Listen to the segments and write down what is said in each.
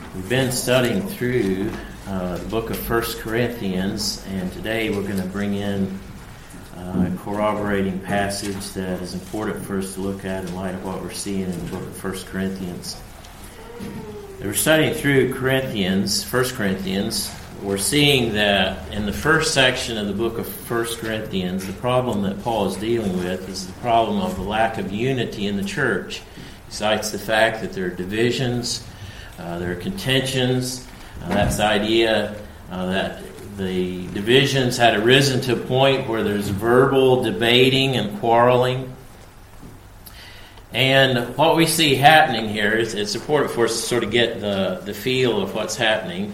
We've been studying through the book of 1 Corinthians, and today we're going to bring in a corroborating passage that is important for us to look at in light of what we're seeing in the book of 1 Corinthians. We're studying through 1 Corinthians. We're seeing that in the first section of the book of 1 Corinthians, the problem that Paul is dealing with is the problem of the lack of unity in the church. He cites the fact that there are divisions, there are contentions. That's the idea that the divisions had arisen to a point where there's verbal debating and quarreling. And what we see happening here is it's important for us to sort of get the feel of what's happening.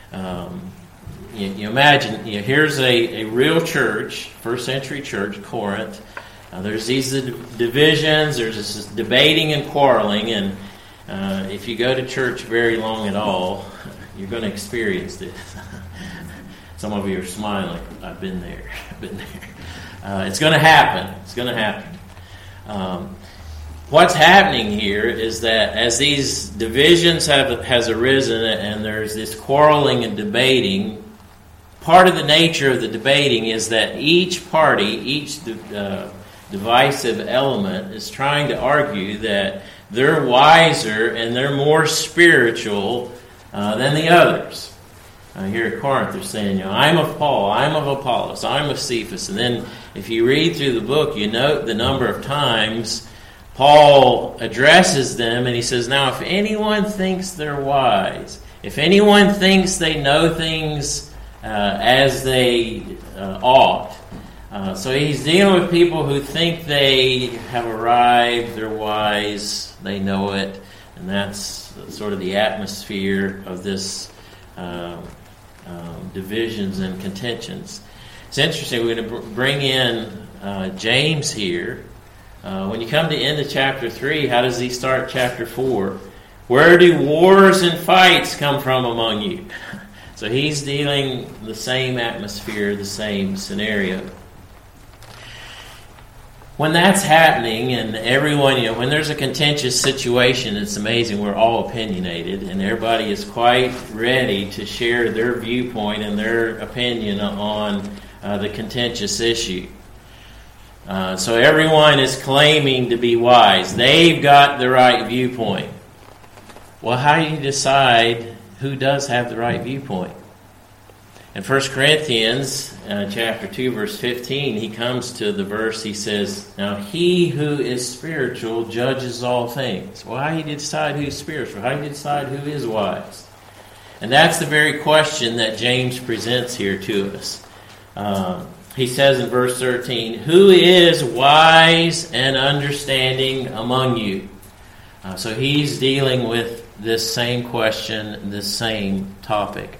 You imagine, here's a real church, first century church, Corinth. There's these divisions, there's this debating and quarreling, and if you go to church very long at all, you're going to experience this. Some of you are smiling. I've been there. It's going to happen. It's going to happen. What's happening here is that as these divisions has arisen and there's this quarreling and debating, part of the nature of the debating is that each party, each divisive element is trying to argue that they're wiser and they're more spiritual than the others. Here at Corinth, they're saying, I'm of Paul, I'm of Apollos, I'm of Cephas. And then if you read through the book, you note the number of times Paul addresses them and he says, now if anyone thinks they're wise, if anyone thinks they know things as they ought, so he's dealing with people who think they have arrived, they're wise, they know it, and that's sort of the atmosphere of this divisions and contentions. It's interesting, we're going to bring in James here. When you come to the end of chapter 3, how does he start chapter 4? Where do wars and fights come from among you? So he's dealing the same atmosphere, the same scenario. When that's happening and everyone, when there's a contentious situation, it's amazing. We're all opinionated and everybody is quite ready to share their viewpoint and their opinion on the contentious issue. So everyone is claiming to be wise. They've got the right viewpoint. Well, how do you decide who does have the right viewpoint? In 1 Corinthians chapter 2, verse 15, he comes to the verse, he says, now he who is spiritual judges all things. Well, how do you decide who's spiritual? How do you decide who is wise? And that's the very question that James presents here to us. He says in verse 13, who is wise and understanding among you? So he's dealing with this same question, this same topic.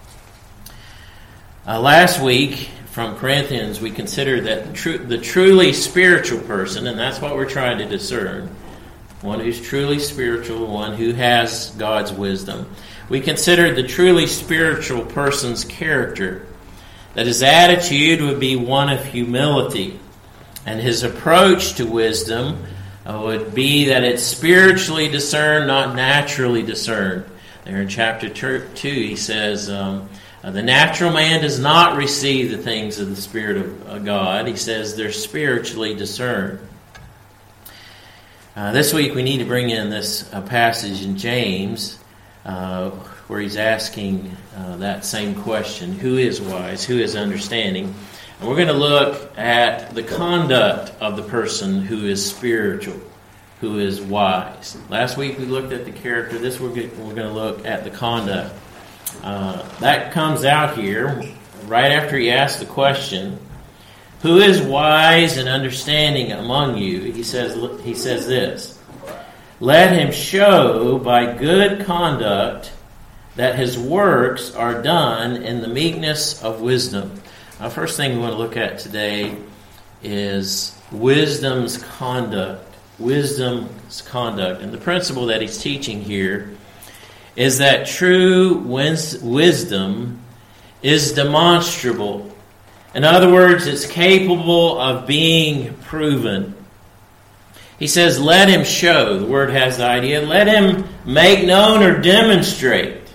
Last week, from Corinthians, we considered that the truly spiritual person, and that's what we're trying to discern, one who's truly spiritual, one who has God's wisdom. We considered the truly spiritual person's character, that his attitude would be one of humility, and his approach to wisdom would be that it's spiritually discerned, not naturally discerned. There in chapter 2, he says, the natural man does not receive the things of the Spirit of God. He says they're spiritually discerned. This week we need to bring in this passage in James where he's asking that same question. Who is wise? Who is understanding? And we're going to look at the conduct of the person who is spiritual, who is wise. Last week we looked at the character. This we're going to look at the conduct. That comes out here right after he asks the question, who is wise and understanding among you? He says this, let him show by good conduct that his works are done in the meekness of wisdom. Now, first thing we want to look at today is wisdom's conduct. Wisdom's conduct. And the principle that he's teaching here is that true wisdom is demonstrable. In other words, it's capable of being proven. He says, let him show. The word has the idea. Let him make known or demonstrate.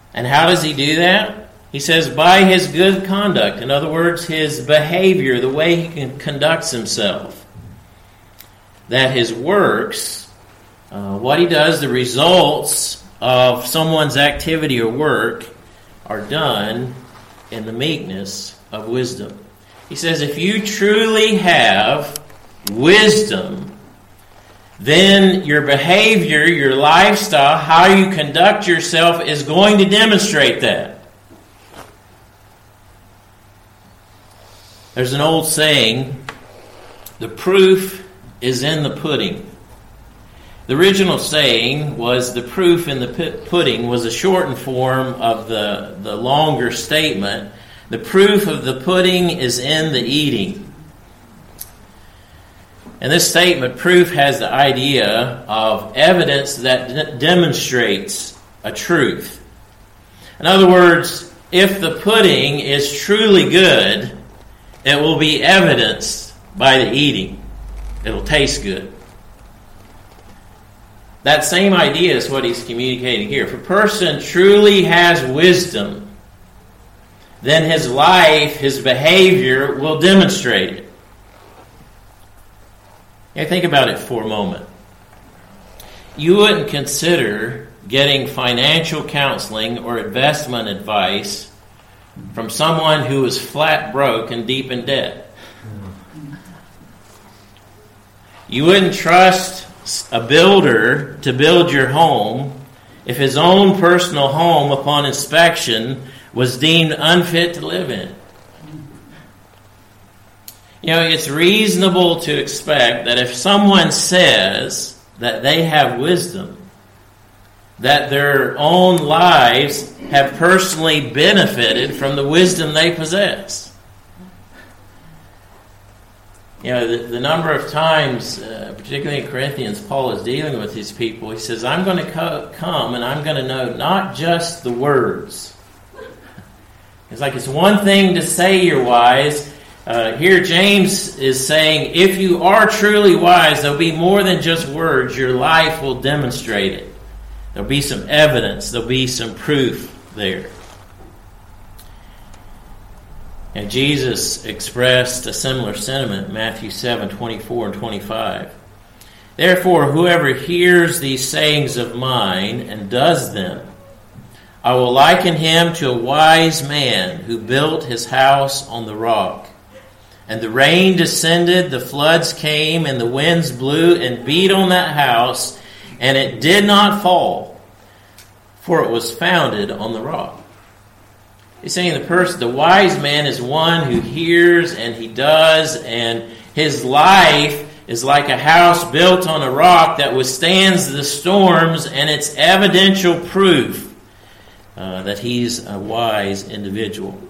And how does he do that? He says by his good conduct. In other words, his behavior, the way he conducts himself. That his works, what he does, the results of someone's activity or work are done in the meekness of wisdom. He says if you truly have wisdom, then your behavior, your lifestyle, how you conduct yourself is going to demonstrate that. There's an old saying, the proof is in the pudding. The original saying was the proof in the pudding was a shortened form of the longer statement. The proof of the pudding is in the eating. And this statement, proof, has the idea of evidence that demonstrates a truth. In other words, if the pudding is truly good, it will be evidenced by the eating. It will taste good. That same idea is what he's communicating here. If a person truly has wisdom, then his life, his behavior will demonstrate it. Now think about it for a moment. You wouldn't consider getting financial counseling or investment advice from someone who is flat broke and deep in debt. You wouldn't trust a builder to build your home if his own personal home upon inspection was deemed unfit to live in. You know, it's reasonable to expect that if someone says that they have wisdom, that their own lives have personally benefited from the wisdom they possess. You know, the number of times, particularly in Corinthians, Paul is dealing with these people. He says, I'm going to come and I'm going to know not just the words. It's like it's one thing to say you're wise. Here James is saying, if you are truly wise, there'll be more than just words. Your life will demonstrate it. There'll be some evidence. There'll be some proof there. And Jesus expressed a similar sentiment in Matthew 7:24 and 25. Therefore, whoever hears these sayings of mine and does them, I will liken him to a wise man who built his house on the rock. And the rain descended, the floods came, and the winds blew and beat on that house, and it did not fall, for it was founded on the rock. He's saying the wise man is one who hears and he does, and his life is like a house built on a rock that withstands the storms, and it's evidential proof that he's a wise individual.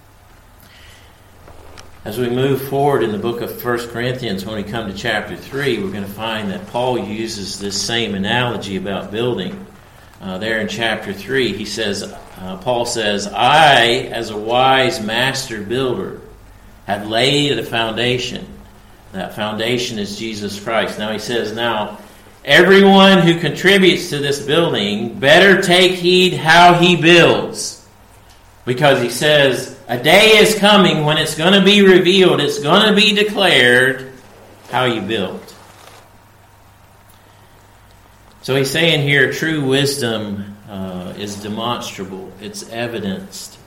As we move forward in the book of 1 Corinthians, when we come to chapter 3, we're going to find that Paul uses this same analogy about building. There in chapter 3, Paul says, I, as a wise master builder, have laid a foundation. That foundation is Jesus Christ. Now he says, now, everyone who contributes to this building better take heed how he builds. Because he says, a day is coming when it's going to be revealed, it's going to be declared how you built. So he's saying here, true wisdom is demonstrable. It's evidenced.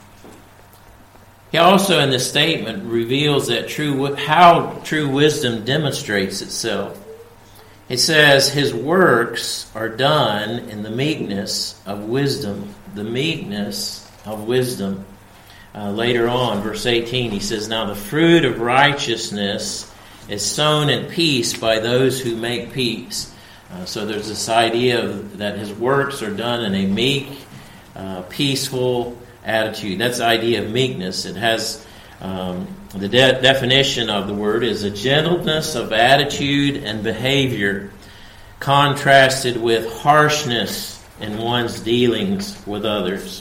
He also, in this statement, reveals that how true wisdom demonstrates itself. It says, his works are done in the meekness of wisdom. The meekness of wisdom. Later on, verse 18, he says, now the fruit of righteousness is sown in peace by those who make peace. So there's this idea that his works are done in a meek, peaceful attitude. That's the idea of meekness. It has the definition of the word is a gentleness of attitude and behavior contrasted with harshness in one's dealings with others.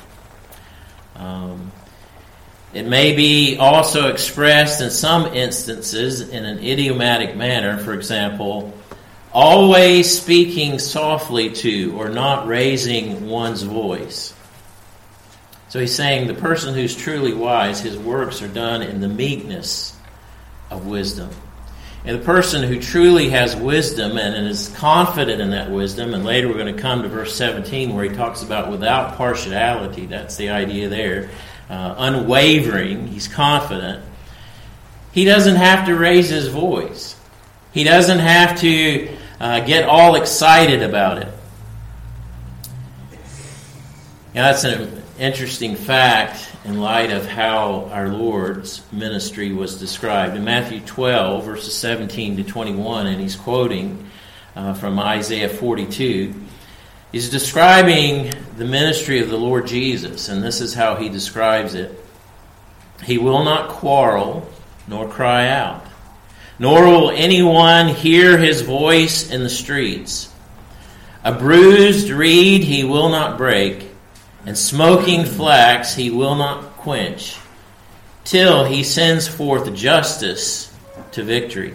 It may be also expressed in some instances in an idiomatic manner. For example, always speaking softly to or not raising one's voice. So he's saying the person who's truly wise, his works are done in the meekness of wisdom. And the person who truly has wisdom and is confident in that wisdom, and later we're going to come to verse 17 where he talks about without partiality, that's the idea there, unwavering, he's confident. He doesn't have to raise his voice. He doesn't have to get all excited about it. Now, that's an interesting fact in light of how our Lord's ministry was described. In Matthew 12, verses 17 to 21, and he's quoting from Isaiah 42, he's describing the ministry of the Lord Jesus, and this is how he describes it. He will not quarrel nor cry out, nor will anyone hear his voice in the streets. A bruised reed he will not break, and smoking flax he will not quench, till he sends forth justice to victory.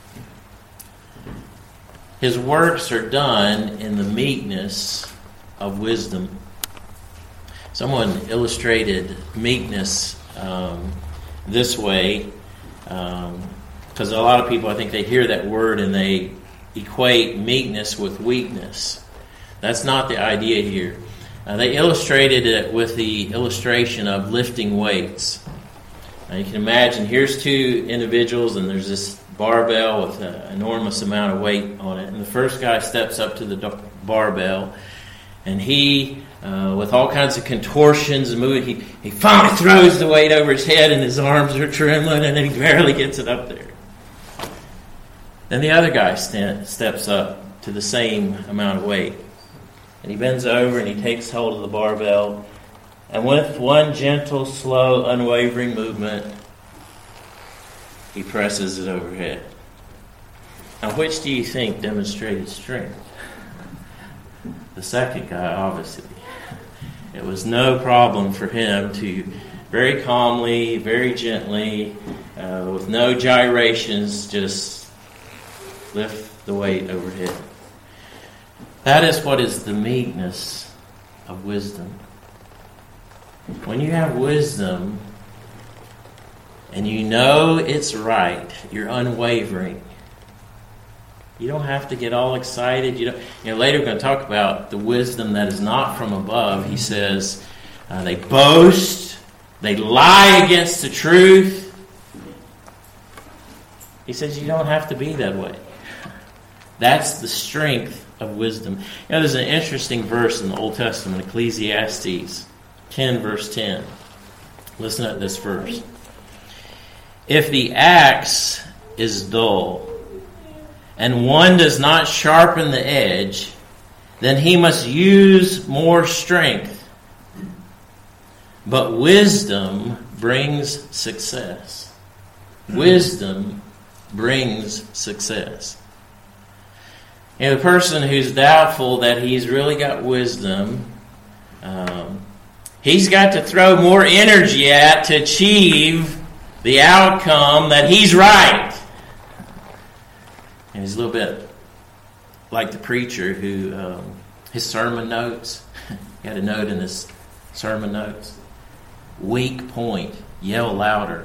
His works are done in the meekness of wisdom. Someone illustrated meekness this way, because a lot of people, I think, they hear that word and they equate meekness with weakness. That's not the idea here. They illustrated it with the illustration of lifting weights. Now you can imagine, here's two individuals and there's this barbell with an enormous amount of weight on it. And the first guy steps up to the barbell and he, with all kinds of contortions and moving, he finally throws the weight over his head and his arms are trembling and then he barely gets it up there. Then the other guy steps up to the same amount of weight. And he bends over and he takes hold of the barbell. And with one gentle, slow, unwavering movement, he presses it overhead. Now, which do you think demonstrated strength? The second guy, obviously. It was no problem for him to very calmly, very gently, with no gyrations, just lift the weight overhead. That is what is the meekness of wisdom. When you have wisdom and you know it's right, you're unwavering. You don't have to get all excited. Later we're going to talk about the wisdom that is not from above. He says they boast, they lie against the truth. He says you don't have to be that way. That's the strength of wisdom. There's an interesting verse in the Old Testament, Ecclesiastes 10, verse 10. Listen to this verse. If the axe is dull, and one does not sharpen the edge, then he must use more strength. But wisdom brings success. Wisdom brings success. The person who's doubtful that he's really got wisdom, he's got to throw more energy at to achieve the outcome that he's right. And he's a little bit like the preacher who, his sermon notes, he had a note in his sermon notes, weak point, yell louder.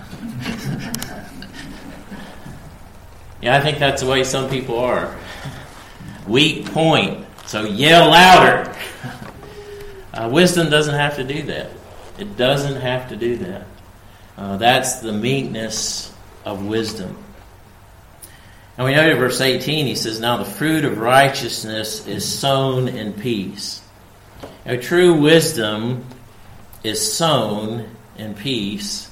I think that's the way some people are. Weak point, so yell louder. Wisdom doesn't have to do that. It doesn't have to do that. That's the meekness of wisdom. And we know in verse 18, he says, now the fruit of righteousness is sown in peace. True wisdom is sown in peace,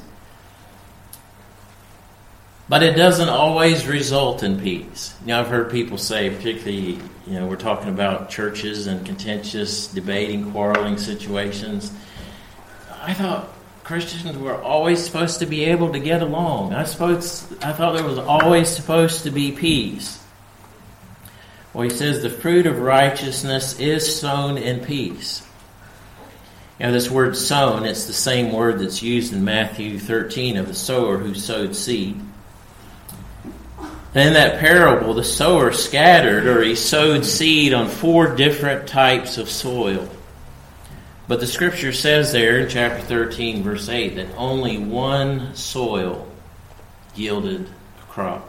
but it doesn't always result in peace. I've heard people say, particularly, we're talking about churches and contentious, debating, quarreling situations. I thought Christians were always supposed to be able to get along. I thought there was always supposed to be peace. Well, he says the fruit of righteousness is sown in peace. This word sown, it's the same word that's used in Matthew 13 of the sower who sowed seed. And in that parable, the sower scattered, or he sowed seed on 4 different types of soil. But the Scripture says there in chapter 13, verse 8, that only one soil yielded a crop.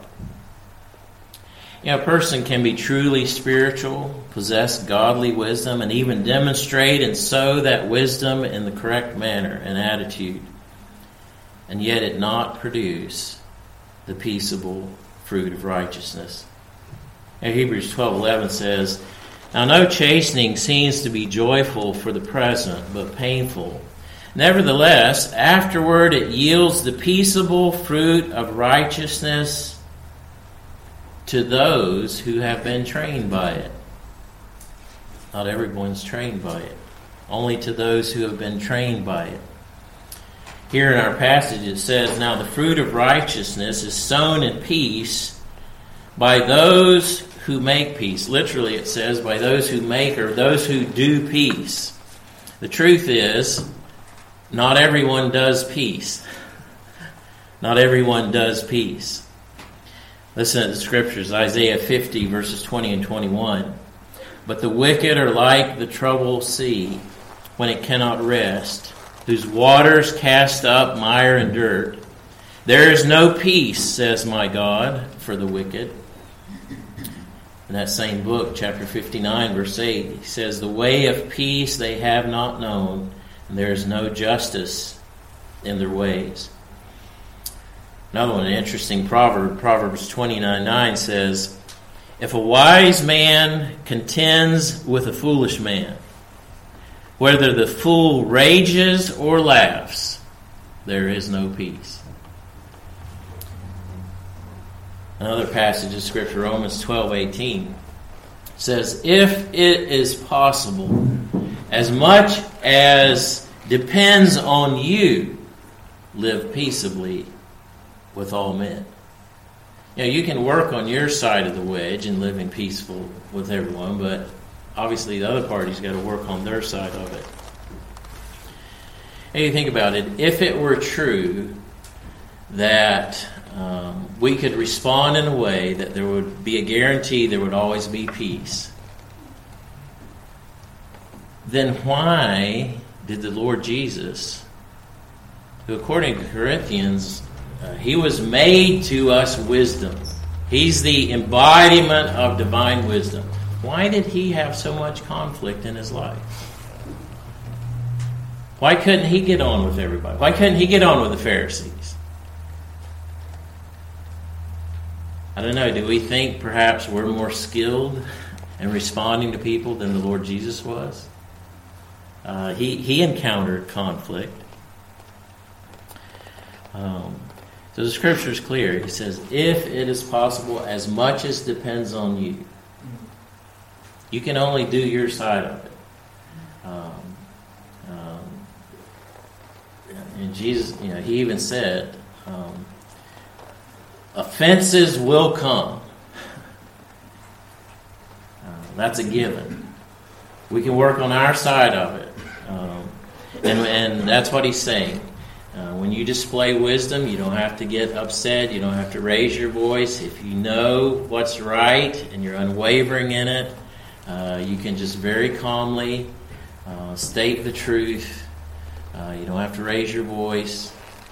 A person can be truly spiritual, possess godly wisdom, and even demonstrate and sow that wisdom in the correct manner and attitude, and yet it not produce the peaceable fruit of righteousness. And Hebrews 12:11 says, "Now no chastening seems to be joyful for the present, but painful. Nevertheless, afterward it yields the peaceable fruit of righteousness to those who have been trained by it." Not everyone's trained by it. Only to those who have been trained by it. Here in our passage it says, "Now the fruit of righteousness is sown in peace by those who make peace." Literally it says, by those who make, or those who do peace. The truth is, not everyone does peace. Not everyone does peace. Listen to the Scriptures, Isaiah 50, verses 20 and 21. "But the wicked are like the troubled sea, when it cannot rest, whose waters cast up mire and dirt. There is no peace, says my God, for the wicked." In that same book, chapter 59, verse 8, he says, "The way of peace they have not known, and there is no justice in their ways." Another one, an interesting proverb, Proverbs 29:9 says, "If a wise man contends with a foolish man, whether the fool rages or laughs, there is no peace." Another passage of Scripture, Romans 12:18, says, "If it is possible, as much as depends on you, live peaceably with all men." You can work on your side of the wedge and living peaceful with everyone, but obviously the other party's got to work on their side of it. And you think about it, if it were true that we could respond in a way that there would be a guarantee there would always be peace, then why did the Lord Jesus, who according to Corinthians, he was made to us wisdom. He's the embodiment of divine wisdom. Why did he have so much conflict in his life? Why couldn't he get on with everybody? Why couldn't he get on with the Pharisees? I don't know. Do we think perhaps we're more skilled in responding to people than the Lord Jesus was? He encountered conflict. So the Scripture is clear. He says, if it is possible, as much as depends on you. You can only do your side of it. And Jesus, he even said, offenses will come. That's a given. We can work on our side of it. And that's what he's saying. When you display wisdom, you don't have to get upset. You don't have to raise your voice. If you know what's right and you're unwavering in it, you can just very calmly state the truth. You don't have to raise your voice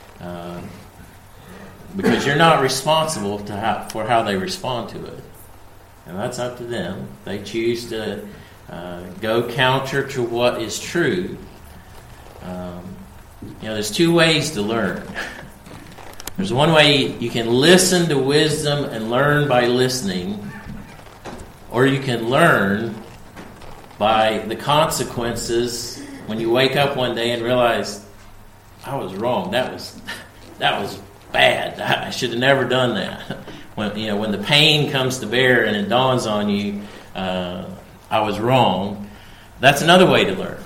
because you're not responsible for how they respond to it. And that's up to them. They choose to go counter to what is true. There's two ways to learn. There's one way you can listen to wisdom and learn by listening, or you can learn by the consequences when you wake up one day and realize, I was wrong. That was bad. I should have never done that. When the pain comes to bear and it dawns on you, I was wrong. That's another way to learn.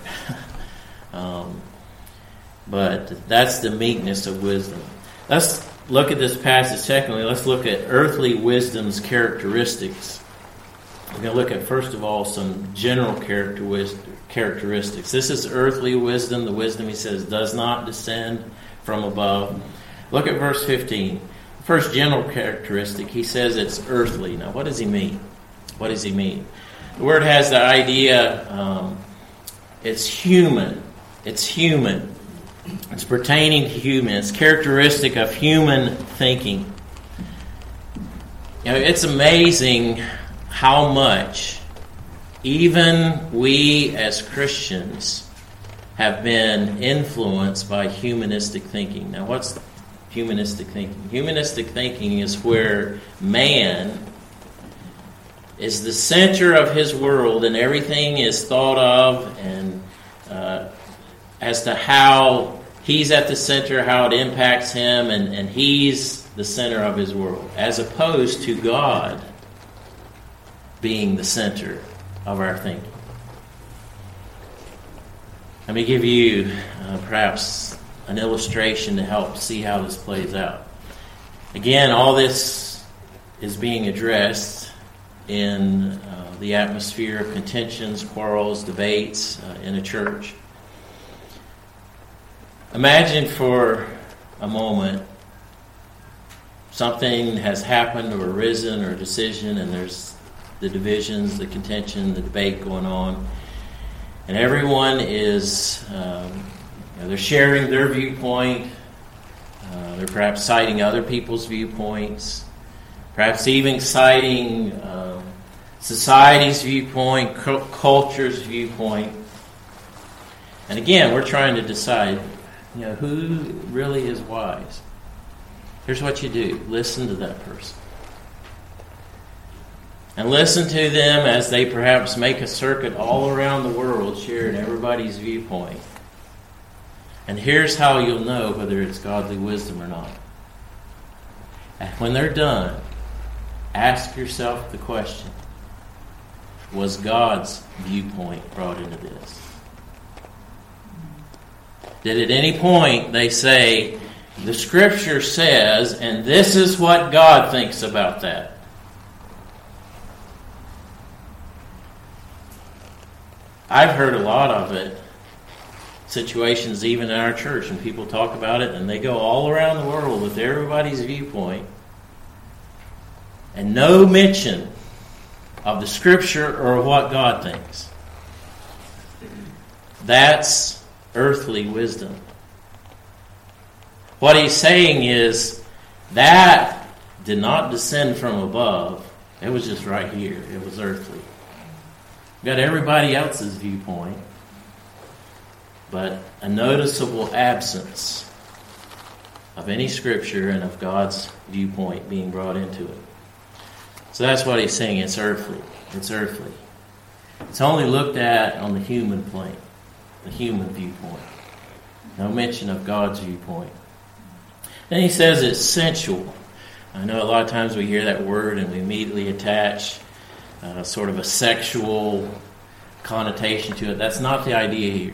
But that's the meekness of wisdom. Let's look at this passage. Secondly, let's look at earthly wisdom's characteristics. We're going to look at, first of all, some general characteristics. This is earthly wisdom. The wisdom, he says, does not descend from above. Look at verse 15. First general characteristic, he says it's earthly. Now, what does he mean? What does he mean? The word has the idea, it's human. It's human. It's pertaining to human. It's characteristic of human thinking. It's amazing how much even we as Christians have been influenced by humanistic thinking. Now, what's humanistic thinking? Humanistic thinking is where man is the center of his world and everything is thought of and as to how he's at the center, how it impacts him, and he's the center of his world, as opposed to God being the center of our thinking. Let me give you perhaps an illustration to help see how this plays out. Again, all this is being addressed in the atmosphere of contentions, quarrels, debates in a church. Imagine for a moment something has happened or arisen or a decision, and there's the divisions, the contention, the debate going on, and everyone is they're sharing their viewpoint. They're perhaps citing other people's viewpoints, perhaps even citing society's viewpoint, culture's viewpoint. And again, we're trying to decide, who really is wise. Here's what you do. Listen to that person. And listen to them as they perhaps make a circuit all around the world, sharing everybody's viewpoint. And here's how you'll know whether it's godly wisdom or not. And when they're done, ask yourself the question, was God's viewpoint brought into this? Did at any point they say, the Scripture says, and this is what God thinks about that? I've heard a lot of it, situations even in our church, and people talk about it, and they go all around the world with everybody's viewpoint, and no mention of the Scripture or what God thinks. That's earthly wisdom. What he's saying is that did not descend from above. It was just right here. It was earthly. Got everybody else's viewpoint, but a noticeable absence of any Scripture and of God's viewpoint being brought into it. So that's what he's saying. It's earthly. It's earthly. It's only looked at on the human plane, the human viewpoint. No mention of God's viewpoint. Then he says it's sensual. I know a lot of times we hear that word and we immediately attach sort of a sexual connotation to it. That's not the idea here.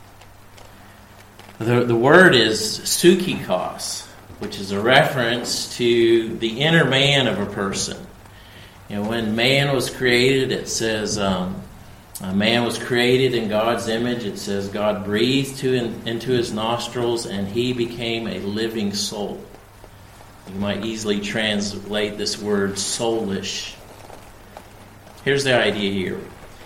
The word is psychikos, which is a reference to the inner man of a person. When man was created, it says man was created in God's image. It says God breathed into his nostrils and he became a living soul. You might easily translate this word soulish. Here's the idea here.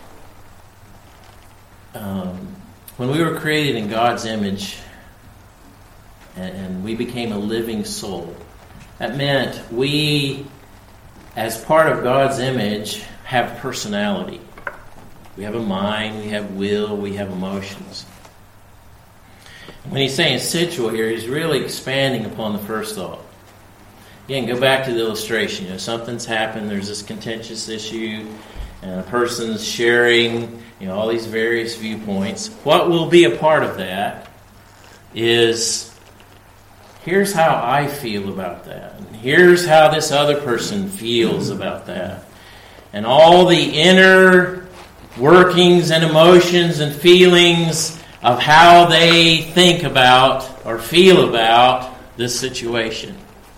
When we were created in God's image and we became a living soul, that meant we, as part of God's image, have personality. We have a mind, we have will, we have emotions. When he's saying sensual here, he's really expanding upon the first thought. Again, go back to the illustration. Something's happened, there's this contentious issue, and a person's sharing all these various viewpoints. What will be a part of that is, here's how I feel about that. And here's how this other person feels about that. And all the inner workings and emotions and feelings of how they think about or feel about this situation.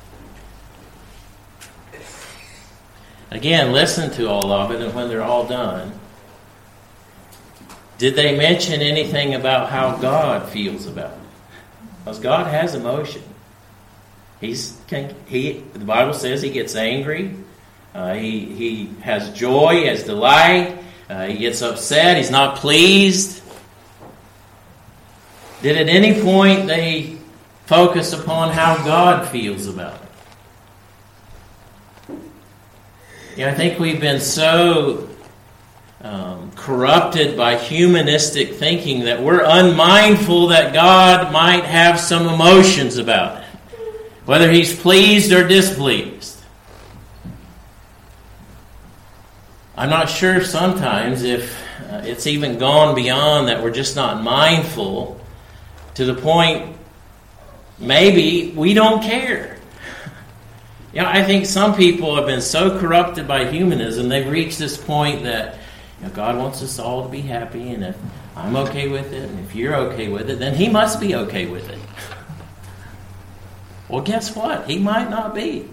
Again, listen to all of it, and when they're all done, did they mention anything about how God feels about it? Because God has emotion. The Bible says he gets angry. He has joy, has delight. He gets upset. He's not pleased. Did at any point they focus upon how God feels about it? I think we've been so corrupted by humanistic thinking that we're unmindful that God might have some emotions about it, whether He's pleased or displeased. I'm not sure sometimes if it's even gone beyond that we're just not mindful to the point maybe we don't care. I think some people have been so corrupted by humanism, they've reached this point that God wants us all to be happy, and if I'm okay with it, and if you're okay with it, then He must be okay with it. Well, guess what? He might not be.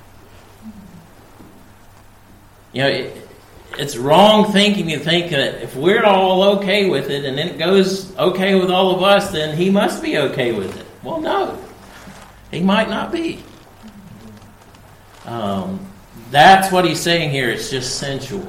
It's wrong thinking to think that if we're all okay with it, and then it goes okay with all of us, then He must be okay with it. Well, no. He might not be. That's what he's saying here. It's just sensual.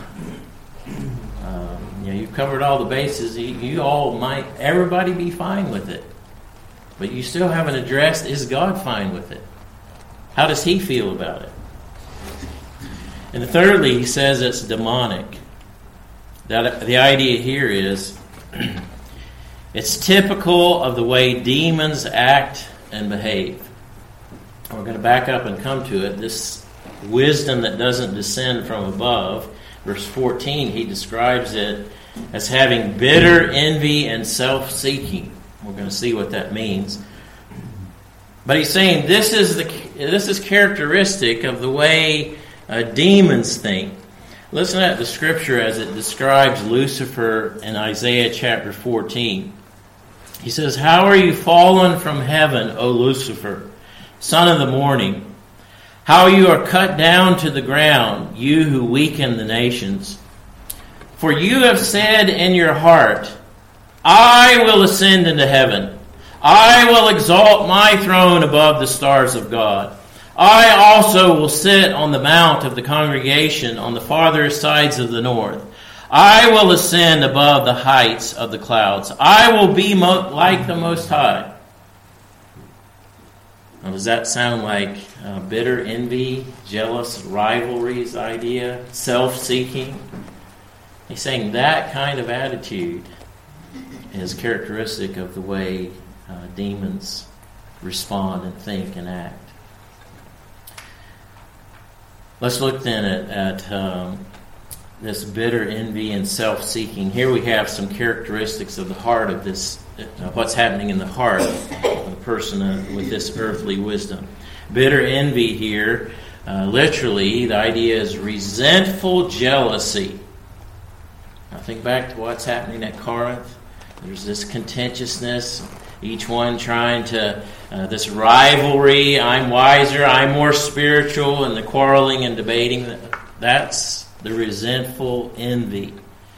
You've covered all the bases. Everybody be fine with it. But you still haven't addressed, is God fine with it? How does He feel about it? And thirdly, he says it's demonic. The idea here is it's typical of the way demons act and behave. We're going to back up and come to it. This wisdom that doesn't descend from above, verse 14, he describes it as having bitter envy and self-seeking. We're going to see what that means. But he's saying this is characteristic of the way demons think. Listen at the scripture as it describes Lucifer in Isaiah chapter 14. He says, "How are you fallen from heaven, O Lucifer, son of the morning? How you are cut down to the ground, you who weaken the nations. For you have said in your heart, I will ascend into heaven. I will exalt my throne above the stars of God. I also will sit on the mount of the congregation on the farthest sides of the north. I will ascend above the heights of the clouds. I will be like the Most High." Now, does that sound like bitter envy, jealous rivalries idea, self-seeking? He's saying that kind of attitude is characteristic of the way demons respond and think and act. Let's look then at this bitter envy and self-seeking. Here we have some characteristics of the heart of this, what's happening in the heart of the person with this earthly wisdom. Bitter envy here, literally, the idea is resentful jealousy. Now think back to what's happening at Corinth. There's this contentiousness, each one trying to, this rivalry, I'm wiser, I'm more spiritual, and the quarreling and debating. That's the resentful envy.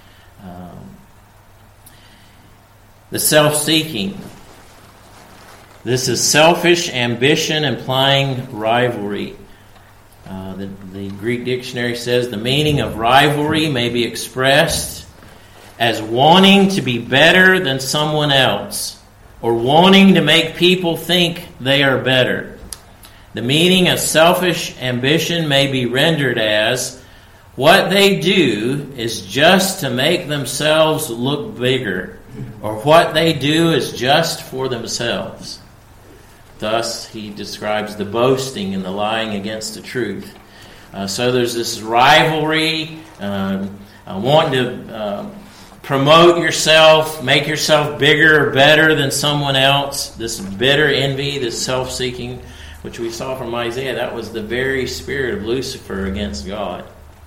The self-seeking. This is selfish ambition implying rivalry. The Greek dictionary says the meaning of rivalry may be expressed as wanting to be better than someone else, or wanting to make people think they are better. The meaning of selfish ambition may be rendered as what they do is just to make themselves look bigger, or what they do is just for themselves. Thus, he describes the boasting and the lying against the truth. So there's this rivalry, wanting to promote yourself, make yourself bigger or better than someone else. This bitter envy, this self-seeking, which we saw from Isaiah, that was the very spirit of Lucifer against God.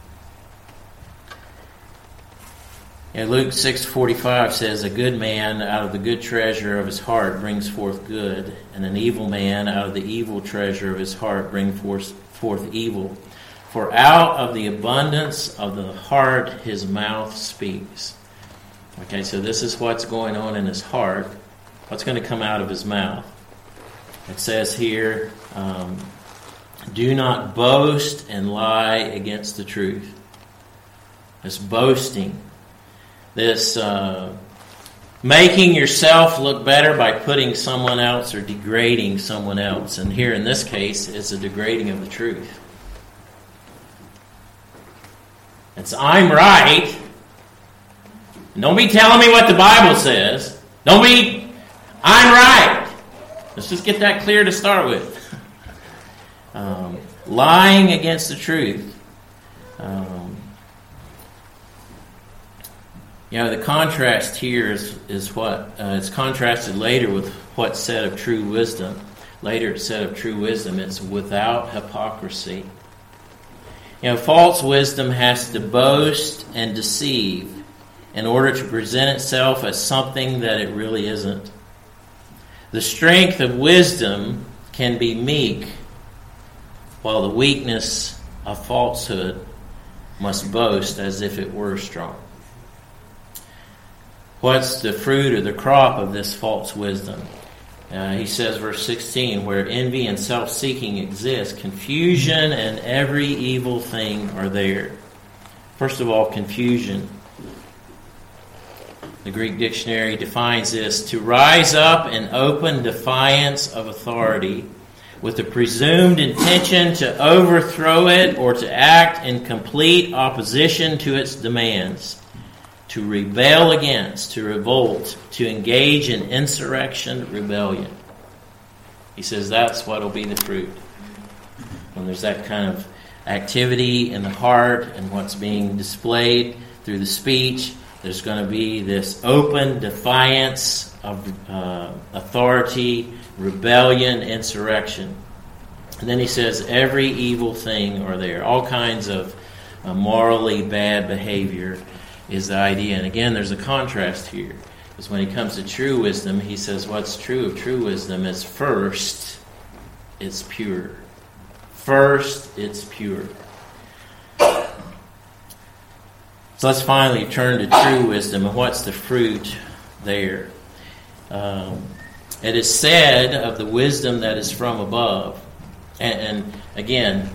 And Luke 6:45 says, "A good man out of the good treasure of his heart brings forth good, and an evil man out of the evil treasure of his heart brings forth evil. For out of the abundance of the heart his mouth speaks." Okay, so this is what's going on in his heart. What's going to come out of his mouth? It says here, do not boast and lie against the truth. This boasting, this making yourself look better by putting someone else or degrading someone else. And here in this case, it's a degrading of the truth. It's I'm right. Don't be telling me what the Bible says. I'm right. Let's just get that clear to start with. Lying against the truth. The contrast here is what it's contrasted later with what's said of true wisdom. Later it's said of true wisdom, it's without hypocrisy. False wisdom has to boast and deceive in order to present itself as something that it really isn't. The strength of wisdom can be meek, while the weakness of falsehood must boast as if it were strong. What's the fruit or the crop of this false wisdom? He says, verse 16, where envy and self-seeking exist, confusion and every evil thing are there. First of all, confusion. The Greek dictionary defines this: to rise up in open defiance of authority with the presumed intention to overthrow it or to act in complete opposition to its demands. To rebel against, to revolt, to engage in insurrection, rebellion. He says that's what will be the fruit. When there's that kind of activity in the heart and what's being displayed through the speech, there's going to be this open defiance of authority, rebellion, insurrection. And then he says every evil thing are there. All kinds of morally bad behavior is the idea. And again, there's a contrast here. Because when he comes to true wisdom, he says what's true of true wisdom is first, it's pure. First, it's pure. So let's finally turn to true wisdom. And what's the fruit there? It is said of the wisdom that is from above. And again,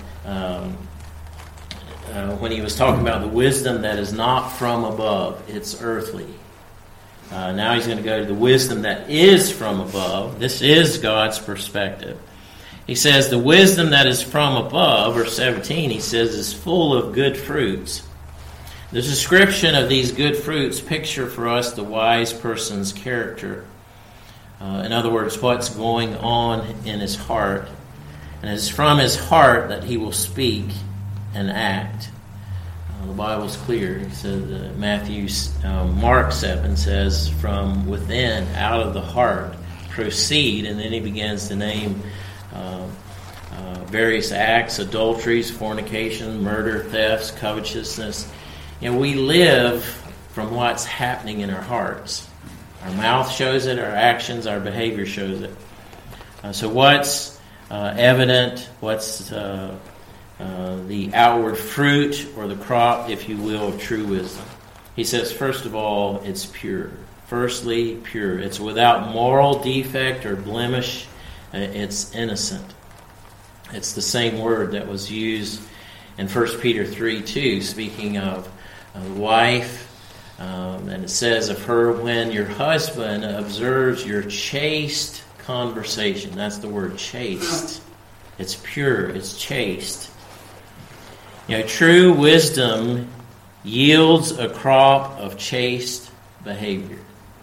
when he was talking about the wisdom that is not from above, it's earthly. Now he's going to go to the wisdom that is from above. This is God's perspective. He says the wisdom that is from above, verse 17, he says, is full of good fruits. The description of these good fruits picture for us the wise person's character. In other words, what's going on in his heart. And it's from his heart that he will speak and act. The Bible's clear. He said, Mark 7 says, from within, out of the heart, proceed. And then he begins to name various acts: adulteries, fornication, murder, thefts, covetousness. We live from what's happening in our hearts. Our mouth shows it, our actions, our behavior shows it. So what's evident, what's the outward fruit or the crop, if you will, of true wisdom? He says, first of all, it's pure. Firstly, pure. It's without moral defect or blemish. It's innocent. It's the same word that was used in 1 Peter 3:2, speaking of the wife. And it says of her, when your husband observes your chaste conversation. That's the word chaste. It's pure. It's chaste. True wisdom yields a crop of chaste behavior.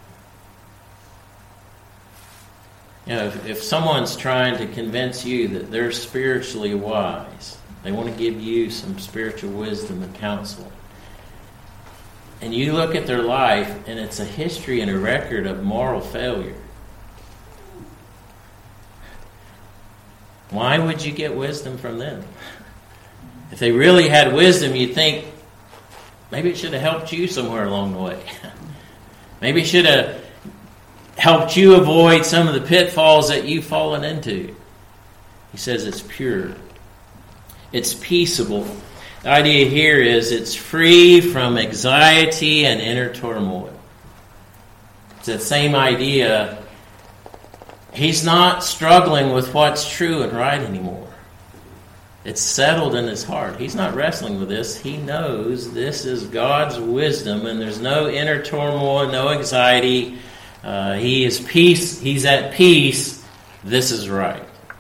If someone's trying to convince you that they're spiritually wise, they want to give you some spiritual wisdom and counsel, and you look at their life and it's a history and a record of moral failure, why would you get wisdom from them? If they really had wisdom, you'd think maybe it should have helped you somewhere along the way. Maybe it should have helped you avoid some of the pitfalls that you've fallen into. He says it's pure. It's peaceable. The idea here is it's free from anxiety and inner turmoil. It's that same idea. He's not struggling with what's true and right anymore. It's settled in his heart. He's not wrestling with this. He knows this is God's wisdom, and there's no inner turmoil, no anxiety, he is peace. He's at peace. This is right.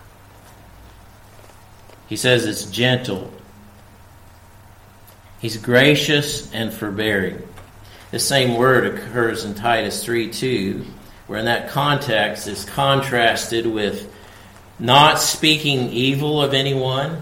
He says it's gentle. He's gracious and forbearing. The same word occurs in Titus 3:2, where in that context is contrasted with not speaking evil of anyone,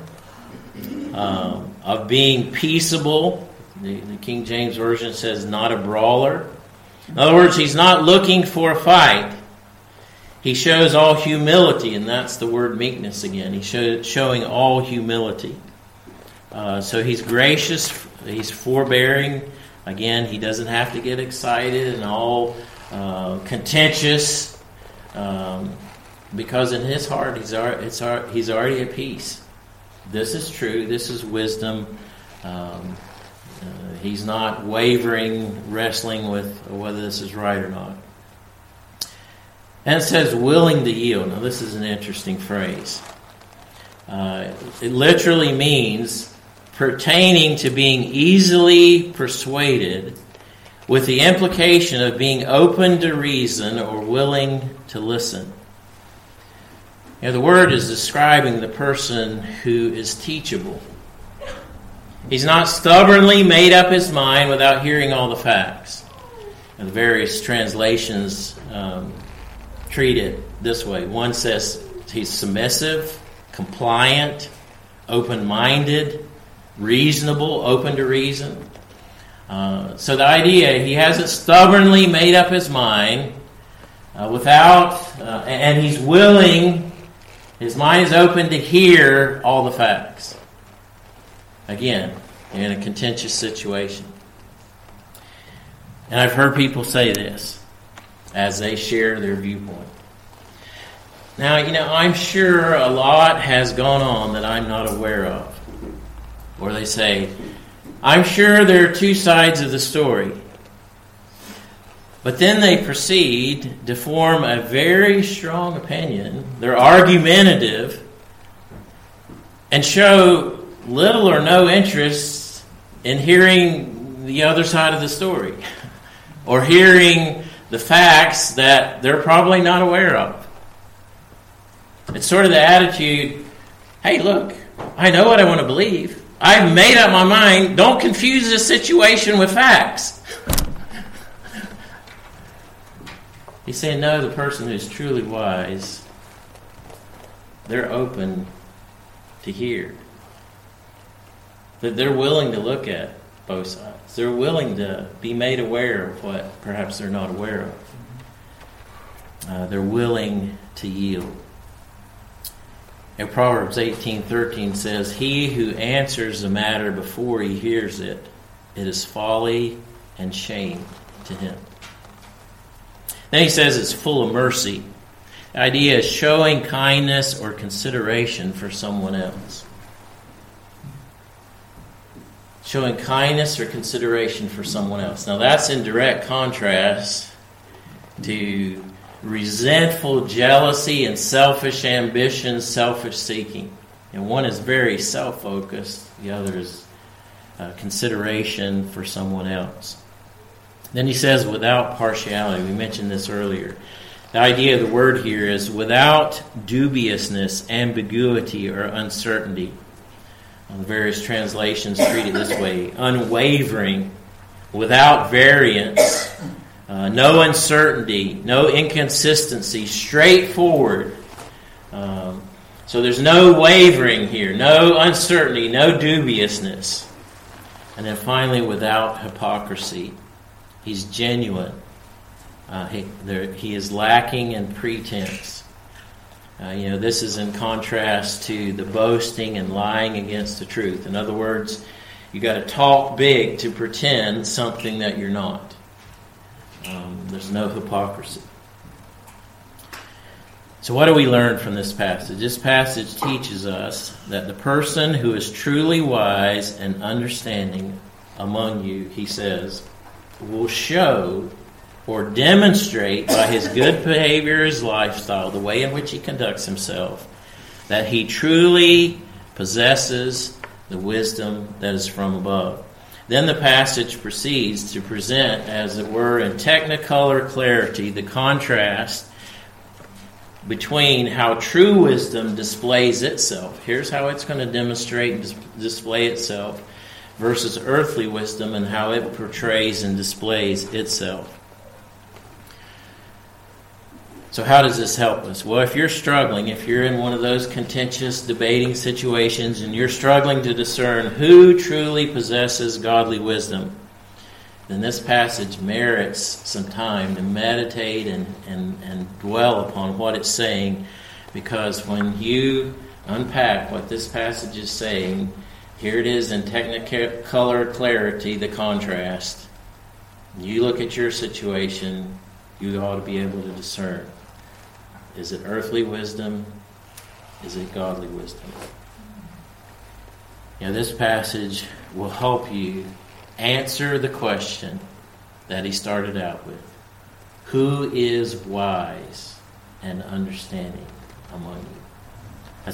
of being peaceable. The King James Version says not a brawler. In other words, he's not looking for a fight. He shows all humility, and that's the word meekness again. He's showing all humility. So he's gracious, he's forbearing. Again, he doesn't have to get excited and all contentious, because in his heart he's already at peace. This is true. This is wisdom. He's not wavering, wrestling with whether this is right or not. And it says willing to yield. Now this is an interesting phrase. It literally means pertaining to being easily persuaded, with the implication of being open to reason or willing to listen. The word is describing the person who is teachable. He's not stubbornly made up his mind without hearing all the facts. And the various translations treat it this way. One says he's submissive, compliant, open-minded, reasonable, open to reason. So the idea, he hasn't stubbornly made up his mind and he's willing, his mind is open to hear all the facts. Again, in a contentious situation. And I've heard people say this as they share their viewpoint. Now, I'm sure a lot has gone on that I'm not aware of. Or they say, I'm sure there are two sides of the story. But then they proceed to form a very strong opinion. They're argumentative and show little or no interest in hearing the other side of the story or hearing the facts that they're probably not aware of. It's sort of the attitude, hey, look, I know what I want to believe. I've made up my mind. Don't confuse this situation with facts. He's saying, no, the person who's truly wise, they're open to hear. That they're willing to look at both sides. They're willing to be made aware of what perhaps they're not aware of. They're willing to yield. And Proverbs 18:13 says, he who answers the matter before he hears it, it is folly and shame to him. Then he says it's full of mercy. The idea is showing kindness or consideration for someone else. Showing kindness or consideration for someone else. Now that's in direct contrast to resentful jealousy and selfish ambition, selfish seeking. And one is very self-focused. The other is consideration for someone else. Then he says without partiality. We mentioned this earlier. The idea of the word here is without dubiousness, ambiguity, or uncertainty. The various translations treat it this way. Unwavering, without variance, no uncertainty, no inconsistency, straightforward. So there's no wavering here, no uncertainty, no dubiousness. And then finally, without hypocrisy. He's genuine. He is lacking in pretense. This is in contrast to the boasting and lying against the truth. In other words, you got to talk big to pretend something that you're not. There's no hypocrisy. So what do we learn from this passage? This passage teaches us that the person who is truly wise and understanding among you, he says, will show or demonstrate by his good behavior, his lifestyle, the way in which he conducts himself, that he truly possesses the wisdom that is from above. Then the passage proceeds to present, as it were, in technicolor clarity, the contrast between how true wisdom displays itself. Here's how it's going to demonstrate and display itself, versus earthly wisdom and how it portrays and displays itself. So how does this help us? Well, if you're struggling, if you're in one of those contentious debating situations and you're struggling to discern who truly possesses godly wisdom, then this passage merits some time to meditate and dwell upon what it's saying, because when you unpack what this passage is saying, here it is in technicolor clarity, the contrast. You look at your situation, you ought to be able to discern. Is it earthly wisdom? Is it godly wisdom? This passage will help you answer the question that he started out with. Who is wise and understanding among you?